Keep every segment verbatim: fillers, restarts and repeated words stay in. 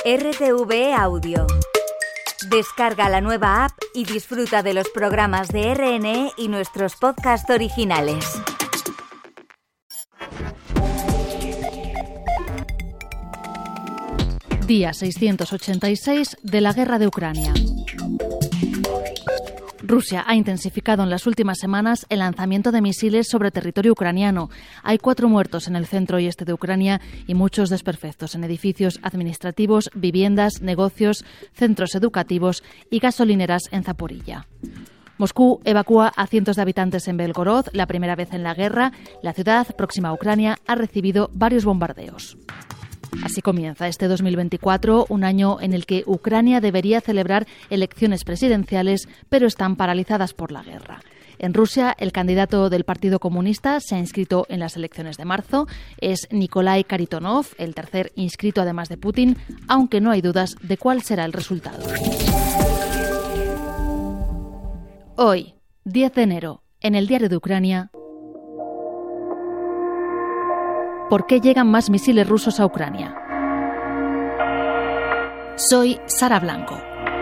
R T V E Audio. Descarga la nueva app y disfruta de los programas de R N E y nuestros podcasts originales. Día seiscientos ochenta y seis de la guerra de Ucrania. Rusia ha intensificado en las últimas semanas el lanzamiento de misiles sobre territorio ucraniano. Hay cuatro muertos en el centro y este de Ucrania y muchos desperfectos en edificios administrativos, viviendas, negocios, centros educativos y gasolineras en Zaporilla. Moscú evacúa a cientos de habitantes en Belgorod. La primera vez en la guerra, la ciudad próxima a Ucrania ha recibido varios bombardeos. Así comienza este dos mil veinticuatro, un año en el que Ucrania debería celebrar elecciones presidenciales, pero están paralizadas por la guerra. En Rusia, el candidato del Partido Comunista se ha inscrito en las elecciones de marzo. Es Nikolai Kharitonov, el tercer inscrito además de Putin, aunque no hay dudas de cuál será el resultado. Hoy, diez de enero, en el Diario de Ucrania. ¿Por qué llegan más misiles rusos a Ucrania? Soy Sara Blanco.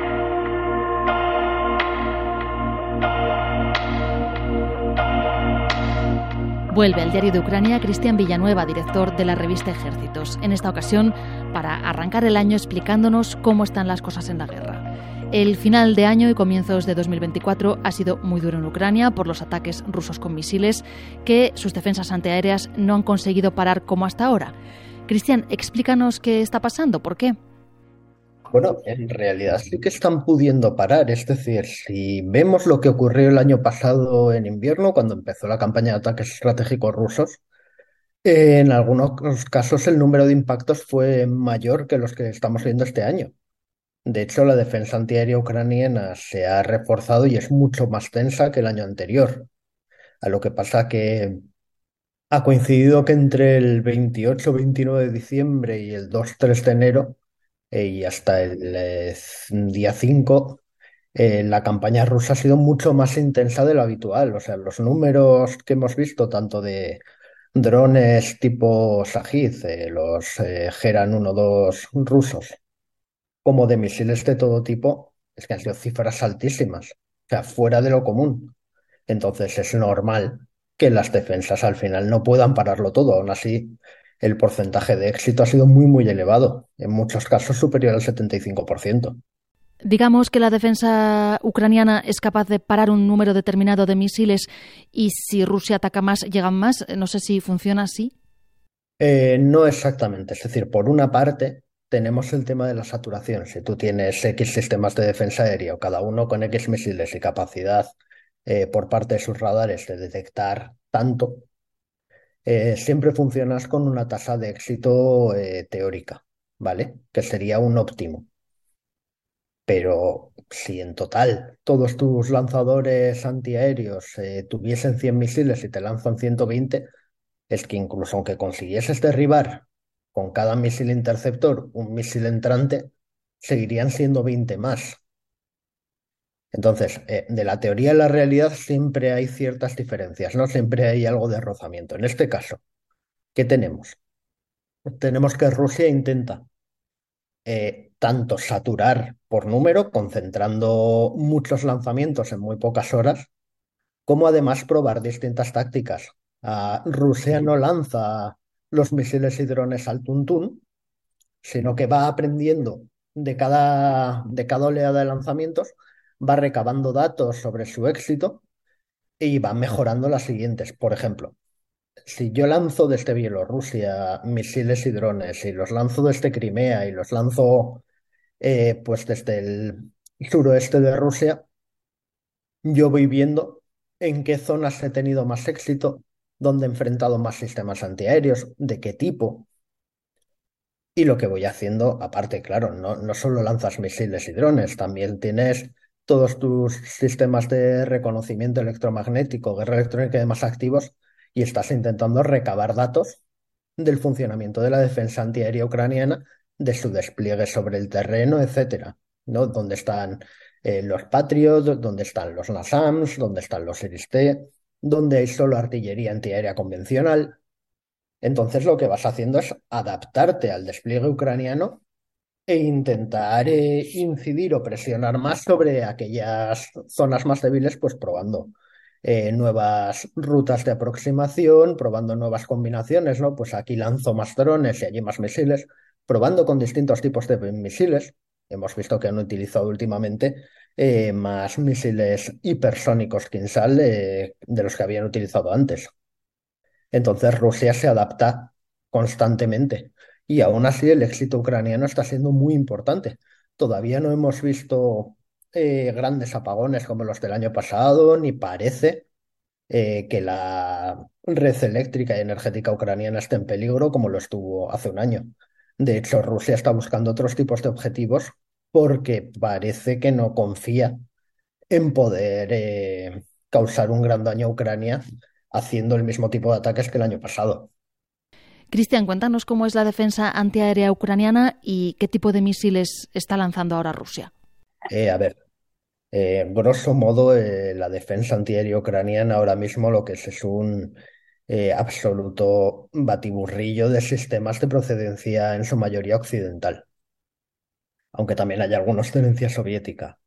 Vuelve al Diario de Ucrania Cristian Villanueva, director de la revista Ejércitos, en esta ocasión para arrancar el año explicándonos cómo están las cosas en la guerra. El final de año y comienzos de dos mil veinticuatro ha sido muy duro en Ucrania por los ataques rusos con misiles que sus defensas antiaéreas no han conseguido parar como hasta ahora. Cristian, explícanos qué está pasando, ¿por qué? Bueno, en realidad sí que están pudiendo parar, es decir, si vemos lo que ocurrió el año pasado en invierno, cuando empezó la campaña de ataques estratégicos rusos, eh, en algunos casos el número de impactos fue mayor que los que estamos viendo este año. De hecho, la defensa antiaérea ucraniana se ha reforzado y es mucho más tensa que el año anterior. A lo que pasa que ha coincidido que entre el veintiocho veintinueve de diciembre y el dos tres de enero eh, y hasta el eh, día cinco, eh, la campaña rusa ha sido mucho más intensa de lo habitual. O sea, los números que hemos visto, tanto de drones tipo Shahid, eh, los eh, Geran uno dos rusos, como de misiles de todo tipo, es que han sido cifras altísimas, o sea, fuera de lo común. Entonces es normal que las defensas al final no puedan pararlo todo. Aún así, el porcentaje de éxito ha sido muy, muy elevado, en muchos casos superior al setenta y cinco por ciento. Digamos que la defensa ucraniana es capaz de parar un número determinado de misiles y si Rusia ataca más, llegan más. No sé si funciona así. Eh, no exactamente. Es decir, por una parte, tenemos el tema de la saturación. Si tú tienes X sistemas de defensa aérea, cada uno con X misiles y capacidad eh, por parte de sus radares de detectar tanto, eh, siempre funcionas con una tasa de éxito eh, teórica, ¿vale? Que sería un óptimo. Pero si en total todos tus lanzadores antiaéreos eh, tuviesen cien misiles y te lanzan ciento veinte, es que incluso aunque consiguieses derribar con cada misil interceptor un misil entrante, seguirían siendo veinte más. Entonces, eh, de la teoría a la realidad siempre hay ciertas diferencias, ¿no? Siempre hay algo de rozamiento. En este caso, ¿qué tenemos? Tenemos que Rusia intenta eh, tanto saturar por número, concentrando muchos lanzamientos en muy pocas horas, como además probar distintas tácticas. Ah, Rusia no lanza los misiles y drones al tuntún, sino que va aprendiendo de cada, de cada oleada de lanzamientos, va recabando datos sobre su éxito y va mejorando las siguientes. Por ejemplo, si yo lanzo desde Bielorrusia misiles y drones y los lanzo desde Crimea y los lanzo eh, pues desde el suroeste de Rusia, yo voy viendo en qué zonas he tenido más éxito, dónde he enfrentado más sistemas antiaéreos, de qué tipo. Y lo que voy haciendo, aparte, claro, no, no solo lanzas misiles y drones, también tienes todos tus sistemas de reconocimiento electromagnético, guerra electrónica y demás activos, y estás intentando recabar datos del funcionamiento de la defensa antiaérea ucraniana, de su despliegue sobre el terreno, etcétera, ¿no? Dónde están eh, los Patriot, dónde están los NASAMS, dónde están los Iris-T, dónde hay solo artillería antiaérea convencional. Entonces lo que vas haciendo es adaptarte al despliegue ucraniano e intentar eh, incidir o presionar más sobre aquellas zonas más débiles, pues probando eh, nuevas rutas de aproximación, probando nuevas combinaciones, ¿no? Pues aquí lanzo más drones y allí más misiles, probando con distintos tipos de misiles. Hemos visto que han utilizado últimamente eh, más misiles hipersónicos Kinsal eh, de los que habían utilizado antes. Entonces Rusia se adapta constantemente y aún así el éxito ucraniano está siendo muy importante. Todavía no hemos visto eh, grandes apagones como los del año pasado, ni parece eh, que la red eléctrica y energética ucraniana esté en peligro como lo estuvo hace un año. De hecho, Rusia está buscando otros tipos de objetivos porque parece que no confía en poder eh, causar un gran daño a Ucrania haciendo el mismo tipo de ataques que el año pasado. Cristian, cuéntanos cómo es la defensa antiaérea ucraniana y qué tipo de misiles está lanzando ahora Rusia. Eh, a ver, eh, grosso modo, eh, la defensa antiaérea ucraniana ahora mismo lo que es es un eh, absoluto batiburrillo de sistemas de procedencia en su mayoría occidental, aunque también hay algunos de herencia soviética.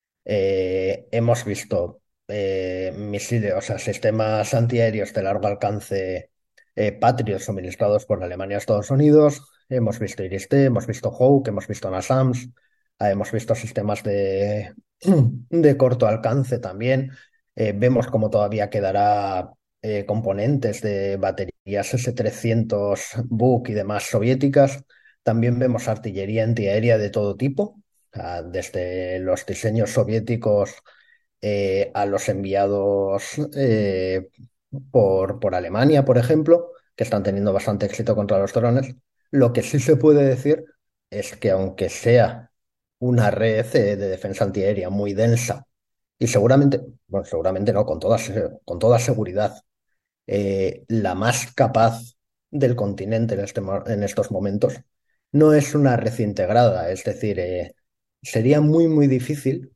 Eh, hemos visto eh, misiles, o sea, sistemas antiaéreos de largo alcance eh, Patriot suministrados por Alemania y Estados Unidos. Hemos visto Iris-T, hemos visto Hawk, hemos visto NASAMS, ah, hemos visto sistemas de, de corto alcance también. Eh, vemos cómo todavía quedará eh, componentes de baterías ese trescientos Buk y demás soviéticas. También vemos artillería antiaérea de todo tipo, ah, desde los diseños soviéticos eh, a los enviados eh, por, por Alemania, por ejemplo, que están teniendo bastante éxito contra los drones. Lo que sí se puede decir es que aunque sea una red eh, de defensa antiaérea muy densa y seguramente, bueno, seguramente no, con toda, se- con toda seguridad, eh, la más capaz del continente en, este mo- en estos momentos, no es una red integrada. Es decir, eh, sería muy, muy difícil,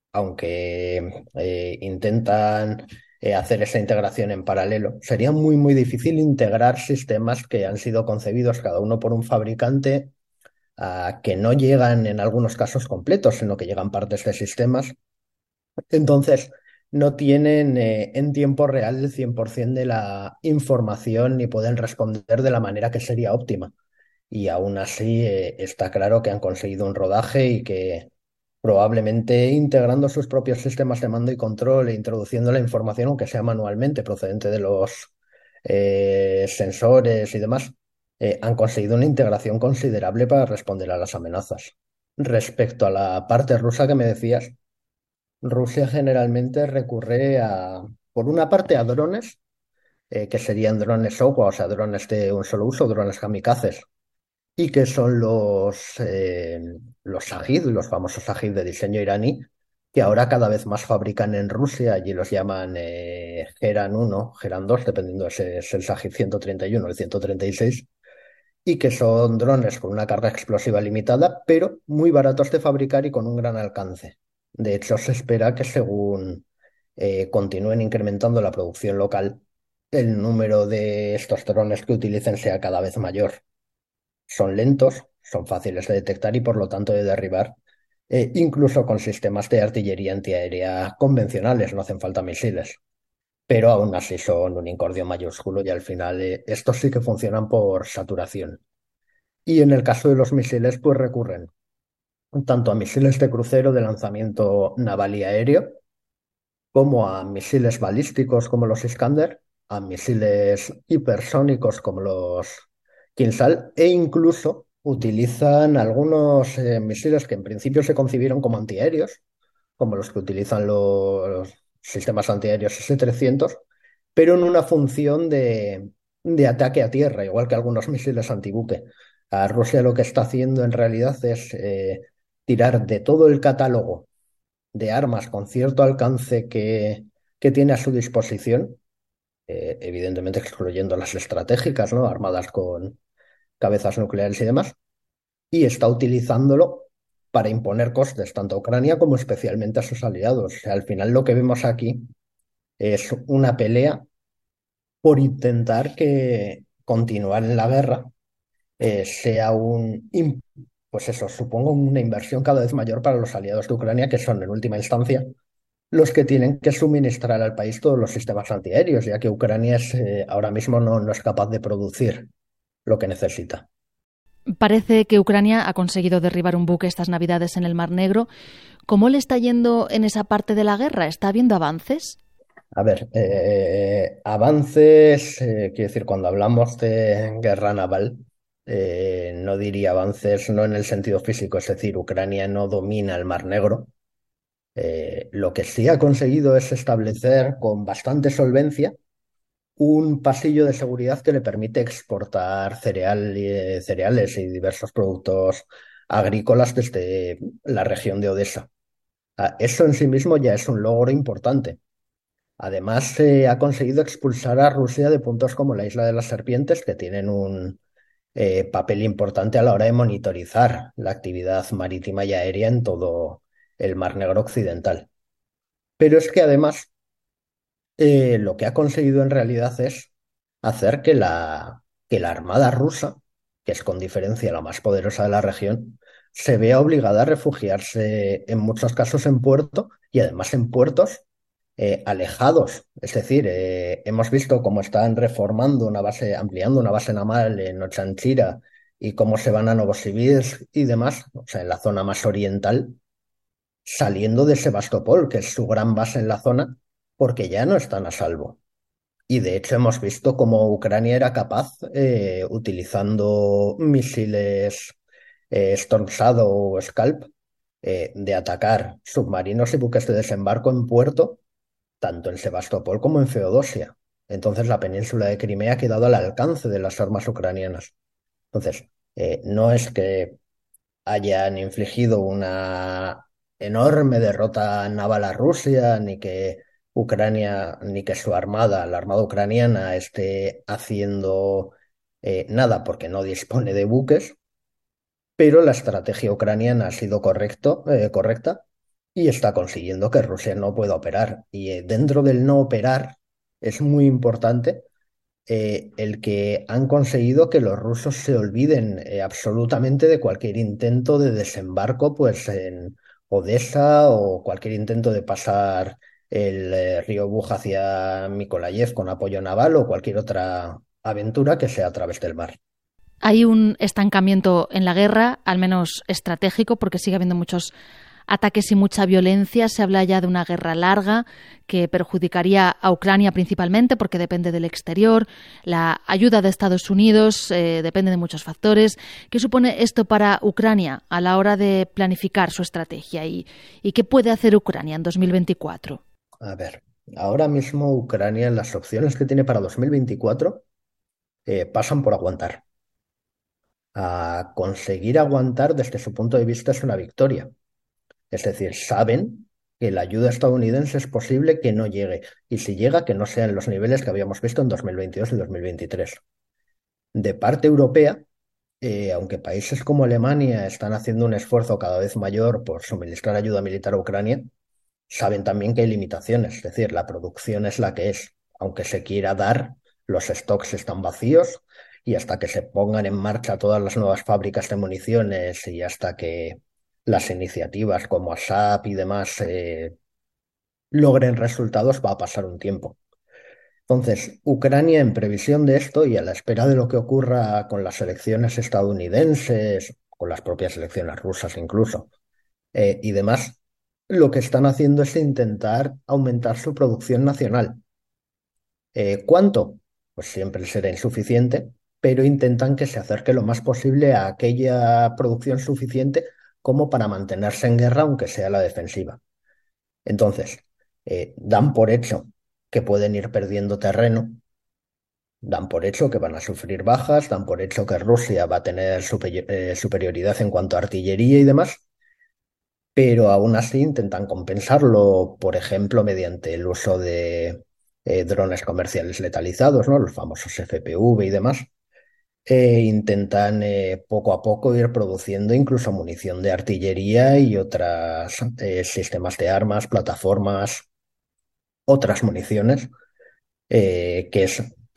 aunque eh, intentan eh, hacer esa integración en paralelo, sería muy, muy difícil integrar sistemas que han sido concebidos cada uno por un fabricante, ah, que no llegan en algunos casos completos, sino que llegan partes de sistemas. Entonces, no tienen eh, en tiempo real el cien por ciento de la información ni pueden responder de la manera que sería óptima. Y aún así, eh, está claro que han conseguido un rodaje y que probablemente integrando sus propios sistemas de mando y control e introduciendo la información, aunque sea manualmente, procedente de los eh, sensores y demás, eh, han conseguido una integración considerable para responder a las amenazas. Respecto a la parte rusa que me decías, Rusia generalmente recurre a, por una parte, a drones, eh, que serían drones SOWA, o sea, drones de un solo uso, drones kamikazes, y que son los, eh, los Shahid, los famosos Shahid de diseño iraní, que ahora cada vez más fabrican en Rusia. Allí los llaman eh, Geran uno, Geran dos, dependiendo de si es el Shahid ciento treinta y uno o el ciento treinta y seis, y que son drones con una carga explosiva limitada, pero muy baratos de fabricar y con un gran alcance. De hecho, se espera que según eh, continúen incrementando la producción local, el número de estos drones que utilicen sea cada vez mayor. Son lentos, son fáciles de detectar y por lo tanto de derribar, eh, incluso con sistemas de artillería antiaérea convencionales, no hacen falta misiles. Pero aún así son un incordio mayúsculo y al final eh, estos sí que funcionan por saturación. Y en el caso de los misiles, pues recurren tanto a misiles de crucero de lanzamiento naval y aéreo, como a misiles balísticos como los Iskander, a misiles hipersónicos como los Kinsal, e incluso utilizan algunos eh, misiles que en principio se concibieron como antiaéreos, como los que utilizan los sistemas antiaéreos ese trescientos, pero en una función de, de ataque a tierra, igual que algunos misiles antibuque. A Rusia lo que está haciendo en realidad es eh, tirar de todo el catálogo de armas con cierto alcance que, que tiene a su disposición, eh, evidentemente excluyendo las estratégicas, ¿no? Armadas con cabezas nucleares y demás, y está utilizándolo para imponer costes tanto a Ucrania como especialmente a sus aliados. O sea, al final lo que vemos aquí es una pelea por intentar que continuar en la guerra eh, sea un, im- pues eso, supongo una inversión cada vez mayor para los aliados de Ucrania, que son en última instancia los que tienen que suministrar al país todos los sistemas antiaéreos, ya que Ucrania es, eh, ahora mismo no, no es capaz de producir lo que necesita. Parece que Ucrania ha conseguido derribar un buque estas Navidades en el Mar Negro. ¿Cómo le está yendo en esa parte de la guerra? ¿Está habiendo avances? A ver, eh, avances, eh, quiero decir, cuando hablamos de guerra naval, eh, no diría avances no en el sentido físico, es decir, Ucrania no domina el Mar Negro. Eh, lo que sí ha conseguido es establecer con bastante solvencia un pasillo de seguridad que le permite exportar cereal, eh, cereales y diversos productos agrícolas desde la región de Odesa. Ah, eso en sí mismo ya es un logro importante. Además, se ha conseguido expulsar a Rusia de puntos como la Isla de las Serpientes, que tienen un eh, papel importante a la hora de monitorizar la actividad marítima y aérea en todo el Mar Negro occidental. Pero es que además eh, lo que ha conseguido en realidad es hacer que la, que la Armada rusa, que es con diferencia la más poderosa de la región, se vea obligada a refugiarse en muchos casos en puerto y además en puertos eh, alejados. Es decir, eh, hemos visto cómo están reformando una base, ampliando una base naval en Ochanchira y cómo se van a Novosibirsk y demás, o sea, en la zona más oriental, saliendo de Sebastopol, que es su gran base en la zona, porque ya no están a salvo. Y de hecho hemos visto cómo Ucrania era capaz, eh, utilizando misiles eh, Storm Shadow o Scalp, eh, de atacar submarinos y buques de desembarco en puerto, tanto en Sebastopol como en Feodosia. Entonces la península de Crimea ha quedado al alcance de las armas ucranianas. Entonces, eh, no es que hayan infligido una enorme derrota naval a Rusia, ni que Ucrania, ni que su armada, la armada ucraniana, esté haciendo eh, nada porque no dispone de buques, pero la estrategia ucraniana ha sido correcto, eh, correcta y está consiguiendo que Rusia no pueda operar. Y eh, dentro del no operar es muy importante eh, el que han conseguido que los rusos se olviden eh, absolutamente de cualquier intento de desembarco, pues en Odesa o cualquier intento de pasar el eh, río Buj hacia Mykolaiv con apoyo naval o cualquier otra aventura que sea a través del mar. Hay un estancamiento en la guerra, al menos estratégico, porque sigue habiendo muchos ataques y mucha violencia. Se habla ya de una guerra larga que perjudicaría a Ucrania principalmente porque depende del exterior. La ayuda de Estados Unidos eh, depende de muchos factores. ¿Qué supone esto para Ucrania a la hora de planificar su estrategia? ¿Y, y qué puede hacer Ucrania en dos mil veinticuatro? A ver, ahora mismo Ucrania, las opciones que tiene para dos mil veinticuatro eh, pasan por aguantar. A conseguir aguantar desde su punto de vista es una victoria. Es decir, saben que la ayuda estadounidense es posible que no llegue, y si llega, que no sean los niveles que habíamos visto en dos mil veintidós y dos mil veintitrés. De parte europea, eh, aunque países como Alemania están haciendo un esfuerzo cada vez mayor por suministrar ayuda militar a Ucrania, saben también que hay limitaciones, es decir, la producción es la que es. Aunque se quiera dar, los stocks están vacíos y hasta que se pongan en marcha todas las nuevas fábricas de municiones y hasta que las iniciativas como ASAP y demás eh, logren resultados, va a pasar un tiempo. Entonces, Ucrania, en previsión de esto y a la espera de lo que ocurra con las elecciones estadounidenses, con las propias elecciones rusas incluso, eh, y demás, lo que están haciendo es intentar aumentar su producción nacional. Eh, ¿cuánto? Pues siempre será insuficiente, pero intentan que se acerque lo más posible a aquella producción suficiente como para mantenerse en guerra, aunque sea la defensiva. Entonces, eh, dan por hecho que pueden ir perdiendo terreno, dan por hecho que van a sufrir bajas, dan por hecho que Rusia va a tener superi- eh, superioridad en cuanto a artillería y demás, pero aún así intentan compensarlo, por ejemplo, mediante el uso de eh, drones comerciales letalizados, ¿no? Los famosos F P V y demás. E intentan eh, poco a poco ir produciendo incluso munición de artillería y otros eh, sistemas de armas, plataformas, otras municiones, eh, que es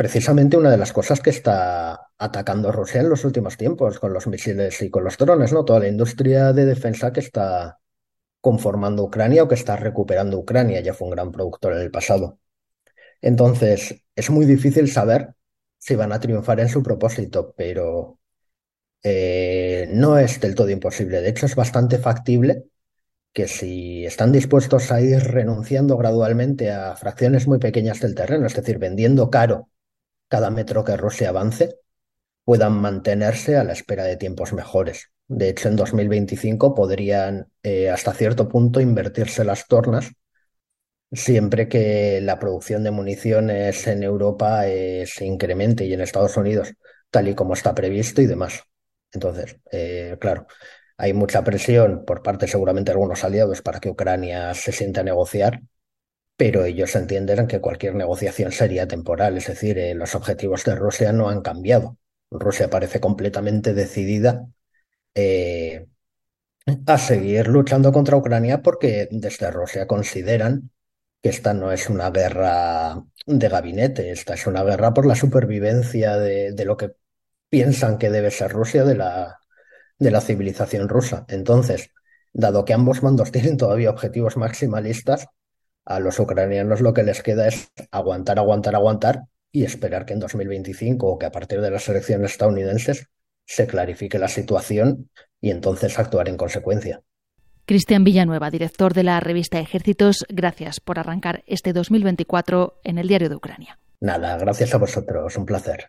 precisamente una de las cosas que está atacando Rusia en los últimos tiempos con los misiles y con los drones, ¿no? Toda la industria de defensa que está conformando Ucrania o que está recuperando Ucrania, ya fue un gran productor en el pasado. Entonces, es muy difícil saber si van a triunfar en su propósito, pero eh, no es del todo imposible. De hecho, es bastante factible que si están dispuestos a ir renunciando gradualmente a fracciones muy pequeñas del terreno, es decir, vendiendo caro cada metro que Rusia avance, puedan mantenerse a la espera de tiempos mejores. De hecho, en dos mil veinticinco podrían eh, hasta cierto punto invertirse las tornas siempre que la producción de municiones en Europa eh, se incremente y en Estados Unidos, tal y como está previsto y demás. Entonces, eh, claro, hay mucha presión por parte seguramente de algunos aliados para que Ucrania se sienta a negociar, pero ellos entienden que cualquier negociación sería temporal, es decir, eh, los objetivos de Rusia no han cambiado. Rusia parece completamente decidida eh, a seguir luchando contra Ucrania porque desde Rusia consideran que esta no es una guerra de gabinete, esta es una guerra por la supervivencia de, de lo que piensan que debe ser Rusia, de la, de la civilización rusa. Entonces, dado que ambos bandos tienen todavía objetivos maximalistas, a los ucranianos lo que les queda es aguantar, aguantar, aguantar y esperar que en dos mil veinticinco o que a partir de las elecciones estadounidenses se clarifique la situación y entonces actuar en consecuencia. Cristian Villanueva, director de la revista Ejércitos, gracias por arrancar este dos mil veinticuatro en el Diario de Ucrania. Nada, gracias a vosotros, un placer.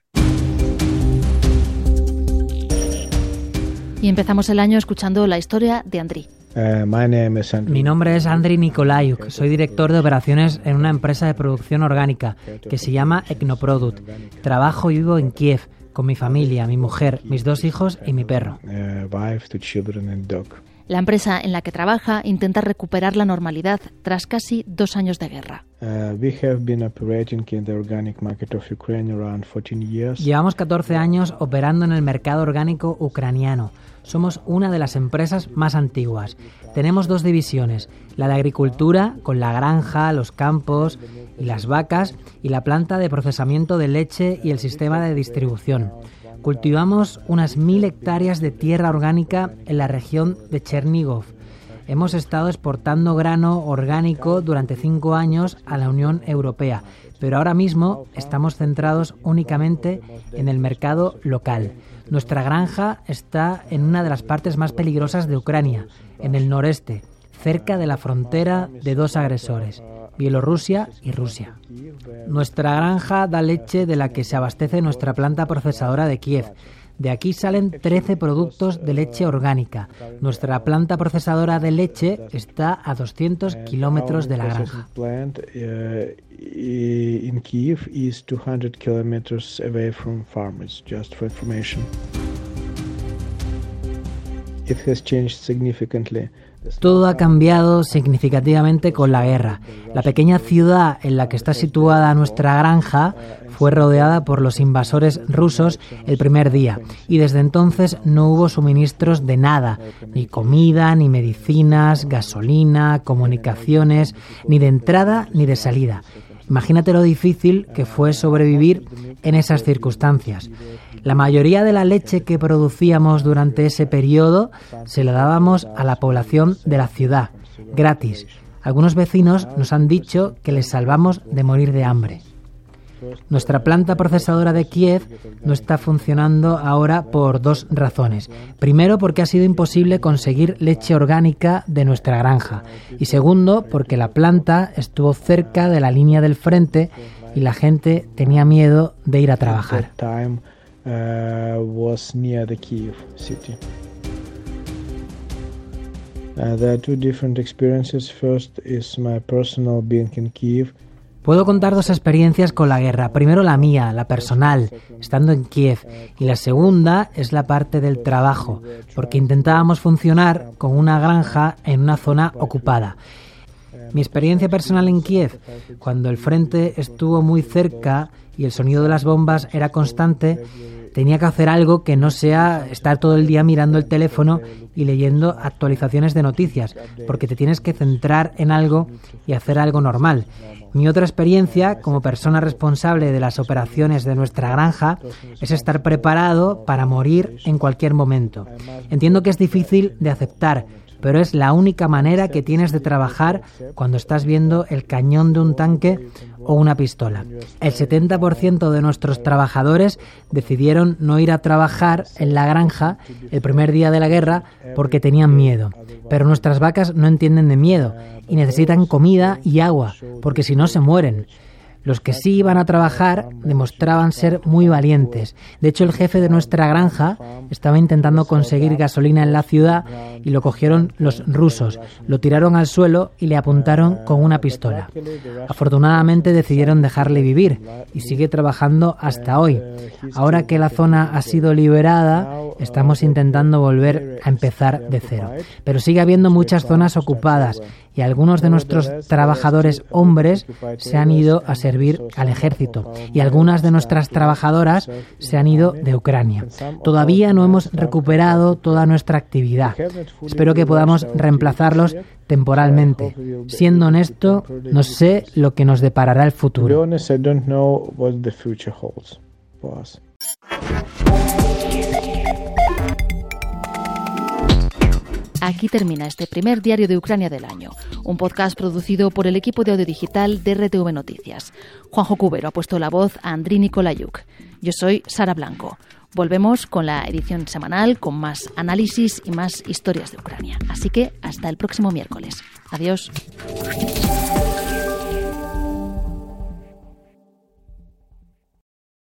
Y empezamos el año escuchando la historia de Andriy. Uh, Mi nombre es Andriy Nikolayuk, soy director de operaciones en una empresa de producción orgánica que se llama Eknoprodukt. Trabajo y vivo en Kiev con mi familia, mi mujer, mis dos hijos y mi perro. La empresa en la que trabaja intenta recuperar la normalidad tras casi dos años de guerra. Llevamos catorce años operando en el mercado orgánico ucraniano. Somos una de las empresas más antiguas. Tenemos dos divisiones, la de agricultura, con la granja, los campos y las vacas, y la planta de procesamiento de leche y el sistema de distribución. Cultivamos unas mil hectáreas de tierra orgánica en la región de Chernigov. Hemos estado exportando grano orgánico durante cinco años a la Unión Europea, pero ahora mismo estamos centrados únicamente en el mercado local. Nuestra granja está en una de las partes más peligrosas de Ucrania, en el noreste, cerca de la frontera de dos agresores, Bielorrusia y Rusia. Nuestra granja da leche de la que se abastece nuestra planta procesadora de Kiev. De aquí salen trece productos de leche orgánica. Nuestra planta procesadora de leche está a doscientos kilómetros de la granja. In Kiev is two hundred kilometers away from farmers, just for information. It has changed significantly. Todo ha cambiado significativamente con la guerra. La pequeña ciudad en la que está situada nuestra granja fue rodeada por los invasores rusos el primer día y desde entonces no hubo suministros de nada, ni comida, ni medicinas, gasolina, comunicaciones, ni de entrada ni de salida. Imagínate lo difícil que fue sobrevivir en esas circunstancias. La mayoría de la leche que producíamos durante ese periodo se la dábamos a la población de la ciudad, gratis. Algunos vecinos nos han dicho que les salvamos de morir de hambre. Nuestra planta procesadora de Kiev no está funcionando ahora por dos razones. Primero, porque ha sido imposible conseguir leche orgánica de nuestra granja. Y segundo, porque la planta estuvo cerca de la línea del frente y la gente tenía miedo de ir a trabajar. Uh, was near the Kiev city. Uh, there are two different experiences. First is my personal being in Kiev. Puedo contar dos experiencias con la guerra. Primero la mía, la personal, estando en Kiev. Y la segunda es la parte del trabajo, porque intentábamos funcionar con una granja en una zona ocupada. Mi experiencia personal en Kiev, cuando el frente estuvo muy cerca y el sonido de las bombas era constante, Tenía que hacer algo que no sea estar todo el día mirando el teléfono y leyendo actualizaciones de noticias, porque te tienes que centrar en algo y hacer algo normal. Mi otra experiencia como persona responsable de las operaciones de nuestra granja es estar preparado para morir en cualquier momento. Entiendo que es difícil de aceptar, pero es la única manera que tienes de trabajar cuando estás viendo el cañón de un tanque o una pistola. El setenta por ciento de nuestros trabajadores decidieron no ir a trabajar en la granja el primer día de la guerra porque tenían miedo. Pero nuestras vacas no entienden de miedo y necesitan comida y agua, porque si no se mueren. Los que sí iban a trabajar demostraban ser muy valientes. De hecho, el jefe de nuestra granja estaba intentando conseguir gasolina en la ciudad y lo cogieron los rusos. Lo tiraron al suelo y le apuntaron con una pistola. Afortunadamente decidieron dejarle vivir y sigue trabajando hasta hoy. Ahora que la zona ha sido liberada, estamos intentando volver a empezar de cero. Pero sigue habiendo muchas zonas ocupadas y algunos de nuestros trabajadores hombres se han ido a servir al ejército y algunas de nuestras trabajadoras se han ido de Ucrania. Todavía no hemos recuperado toda nuestra actividad. Espero que podamos reemplazarlos temporalmente. Siendo honesto, no sé lo que nos deparará el futuro. Aquí termina este primer diario de Ucrania del año, un podcast producido por el equipo de audio digital de R T V Noticias. Juanjo Cubero ha puesto la voz a Andriy Nikolayuk. Yo soy Sara Blanco. Volvemos con la edición semanal con más análisis y más historias de Ucrania. Así que hasta el próximo miércoles. Adiós.